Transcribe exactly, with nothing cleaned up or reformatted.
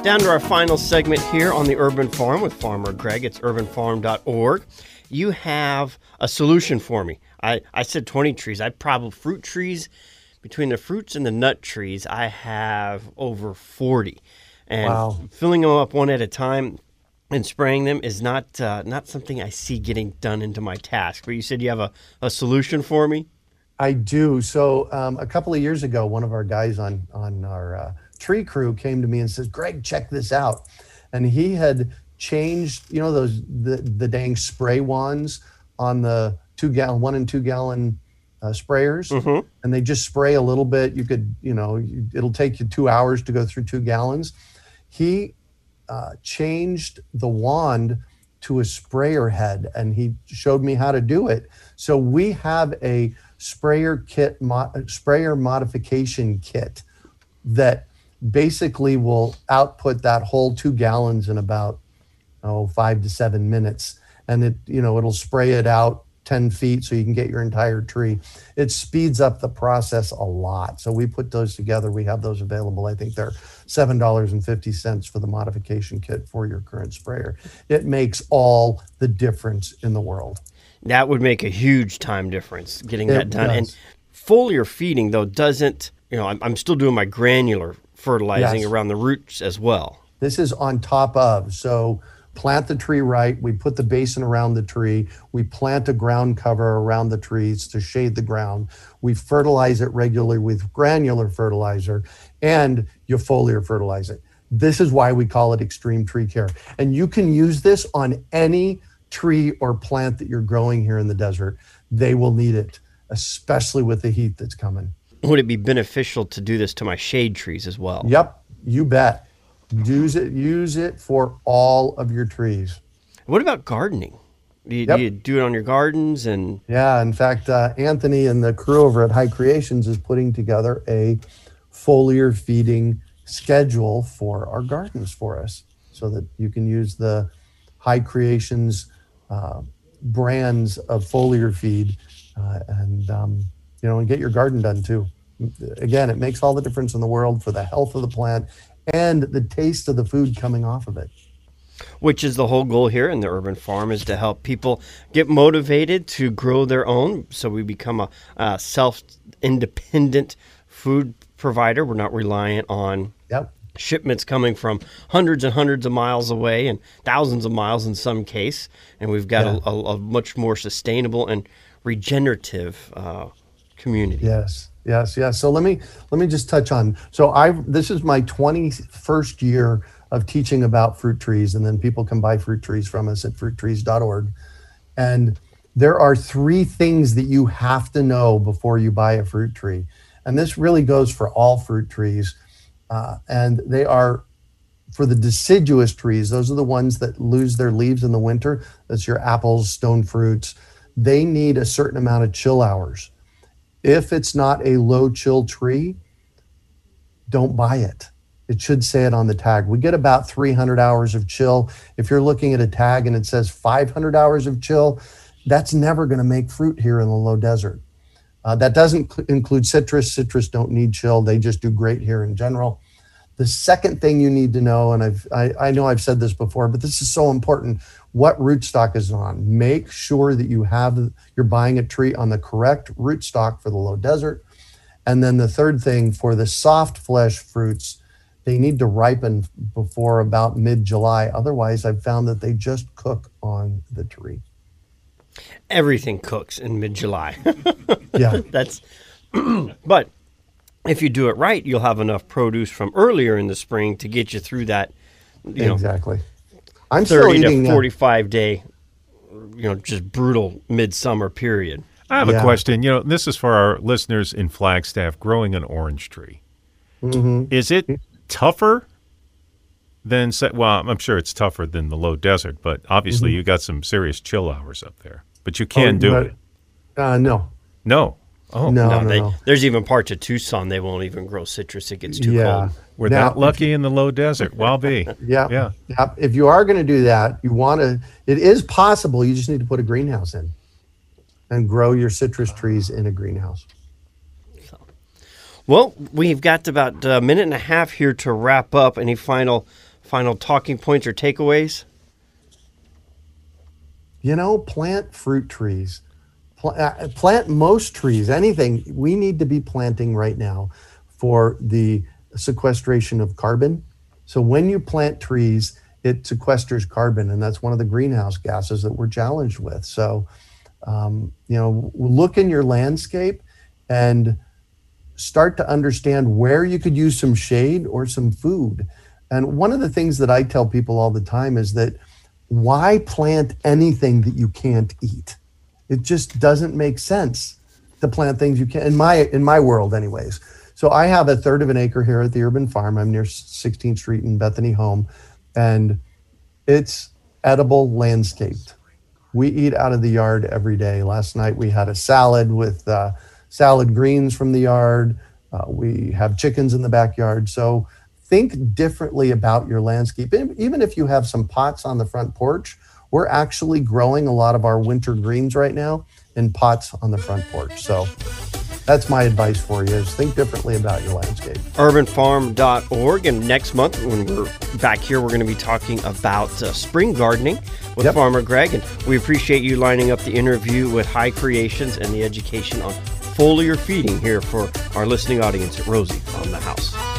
Down to our final segment here on the Urban Farm with Farmer Greg. It's urban farm dot org. You have a solution for me. I, I said twenty trees. I probably fruit trees. Between the fruits and the nut trees, I have over forty. And wow. filling them up one at a time and spraying them is not uh, not something I see getting done into my task. But you said you have a, a solution for me? I do. So um, a couple of years ago, one of our guys on, on our uh, tree crew came to me and says, Greg, check this out. And he had changed, you know, those the, the dang spray wands on the two gallon, one and two gallon uh, sprayers. Mm-hmm. And they just spray a little bit. You could, you know, you, it'll take you two hours to go through two gallons. He uh, changed the wand to a sprayer head, and he showed me how to do it. So we have a sprayer kit, mo- sprayer modification kit that basically will output that whole two gallons in about oh five to seven minutes, and it you know it'll spray it out ten feet so you can get your entire tree. It speeds up the process a lot. So we put those together. We have those available. I think they're seven dollars and fifty cents for the modification kit for your current sprayer. It makes all the difference in the world. That would make a huge time difference getting that It done. does. And foliar feeding, though, doesn't, you know, I'm, I'm still doing my granular fertilizing Yes. around the roots as well. This is on top of. So plant the tree right. We put the basin around the tree. We plant a ground cover around the trees to shade the ground. We fertilize it regularly with granular fertilizer, and you foliar fertilize it. This is why we call it extreme tree care. And you can use this on any tree or plant that you're growing here in the desert. They will need it, especially with the heat that's coming. Would it be beneficial to do this to my shade trees as well? Yep, you bet. Use it, use it for all of your trees. What about gardening? Do you, Yep. do you do it on your gardens? And Yeah, in fact, uh, Anthony and the crew over at High Creations is putting together a foliar feeding schedule for our gardens for us so that you can use the High Creations uh, brands of foliar feed uh, and, um, you know, and get your garden done too. Again, it makes all the difference in the world for the health of the plant and the taste of the food coming off of it. which is the whole goal here in the Urban Farm, is to help people get motivated to grow their own, so we become a, a self-independent food provider. We're not reliant on Yep. shipments coming from hundreds and hundreds of miles away and thousands of miles in some case, and we've got Yeah. a, a, a much more sustainable and regenerative uh, community. Yes, yes, yes. So let me let me just touch on. So I this is my twenty-first year of teaching about fruit trees, and then people can buy fruit trees from us at fruit trees dot org. And there are three things that you have to know before you buy a fruit tree, and this really goes for all fruit trees. Uh, and they are, for the deciduous trees, those are the ones that lose their leaves in the winter. That's your apples, stone fruits. They need a certain amount of chill hours. If it's not a low chill tree, don't buy it. It should say it on the tag. We get about three hundred hours of chill. If you're looking at a tag and it says five hundred hours of chill, that's never going to make fruit here in the low desert. Uh, that doesn't cl- include citrus. Citrus don't need chill. They just do great here in general. The second thing you need to know, and I've, I, I know I've said this before, but this is so important, what rootstock is on. Make sure that you have, you're buying a tree on the correct rootstock for the low desert. And then the third thing, for the soft flesh fruits, they need to ripen before about mid-July. Otherwise, I've found that they just cook on the tree. Everything cooks in mid-July. Yeah. That's, but if you do it right, you'll have enough produce from earlier in the spring to get you through that, you know, Exactly. I'm still thirty eating to uh, forty-five day, you know, just brutal midsummer period. I have Yeah. a question. You know, this is for our listeners in Flagstaff growing an orange tree. mhm. Is it tougher than, say, well, I'm sure it's tougher than the low desert, but obviously you got some serious chill hours up there. But you can Oh, do but- it. Uh, no. No. Oh, No, No, no, they, no. there's even parts of Tucson they won't even grow citrus. It gets too Yeah. cold. we're Now- that lucky in the low desert. Well, be. Yeah. Yeah. Yeah. If you are going to do that, you want to, it is possible. You just need to put a greenhouse in and grow your citrus trees in a greenhouse. Well, we've got about a minute and a half here to wrap up. Any final final talking points or takeaways? You know, plant fruit trees. Pl- uh, plant most trees, anything. We need to be planting right now for the sequestration of carbon. So when you plant trees, it sequesters carbon, and that's one of the greenhouse gases that we're challenged with. So, um, you know, look in your landscape and start to understand where you could use some shade or some food. And one of the things that I tell people all the time is that why plant anything that you can't eat? It just doesn't make sense to plant things you can't, in my in my world anyways. So I have a third of an acre here at the Urban Farm. I'm near sixteenth Street in Bethany Home, and it's edible landscaped. We eat out of the yard every day. Last night we had a salad with uh, salad greens from the yard. Uh, we have chickens in the backyard. So think differently about your landscape. Even if you have some pots on the front porch, we're actually growing a lot of our winter greens right now in pots on the front porch. So that's my advice for you, is think differently about your landscape. urban farm dot org. And next month, when we're back here, we're going to be talking about uh, spring gardening with Yep. Farmer Greg. And we appreciate you lining up the interview with High Creations and the education on foliar feeding here for our listening audience at Rosie on the House.